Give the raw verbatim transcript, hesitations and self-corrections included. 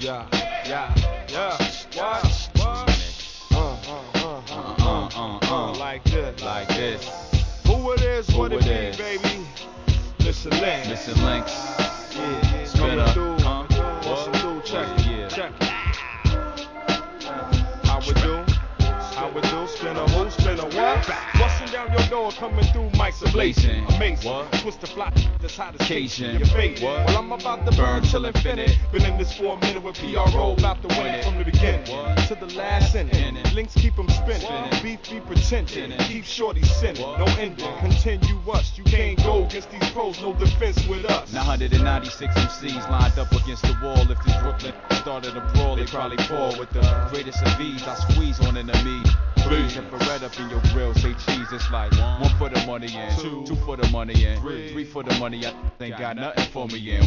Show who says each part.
Speaker 1: Yeah, yeah, yeah. What? What? Uh, uh, uh, uh, uh, uh, like this,
Speaker 2: like this.
Speaker 1: Who it is,
Speaker 2: Who
Speaker 1: what it
Speaker 2: it
Speaker 1: be,
Speaker 2: is.
Speaker 1: baby? Missing Links.
Speaker 2: Missing Links.
Speaker 1: Yeah,
Speaker 2: Spinner.
Speaker 1: coming through.
Speaker 2: Huh?
Speaker 1: Busting through, check
Speaker 2: Yeah,
Speaker 1: it,
Speaker 2: yeah.
Speaker 1: check it. How we do? How we do? Spinner who? Spinner what? Busting down your door, coming through, mics are blazing. Amazing.
Speaker 2: What?
Speaker 1: Twist the fly, that's hot as
Speaker 2: Cajun.
Speaker 1: Your fate.
Speaker 2: What?
Speaker 1: Well, I'm about to burn till infinite. Been in this for a minute with P R O, about to win it from the beginning
Speaker 2: What?
Speaker 1: to the last inning.
Speaker 2: Inning.
Speaker 1: Links keep them spinning.
Speaker 2: Spinning.
Speaker 1: Beef be pretending.
Speaker 2: Spinning.
Speaker 1: Keep shorty sinning.
Speaker 2: What?
Speaker 1: No ending. Continue us. You can't go against these pros. No defense with us.
Speaker 2: nine hundred ninety-six M Cs lined up against the wall. If this Brooklyn started a brawl, they probably fall. With the greatest of ease, I squeeze on enemy. Please, and Beretta up in your grill, say cheese. It's like one for the money in, two, two for the money in, three for the money. I ain't got nothing for me in.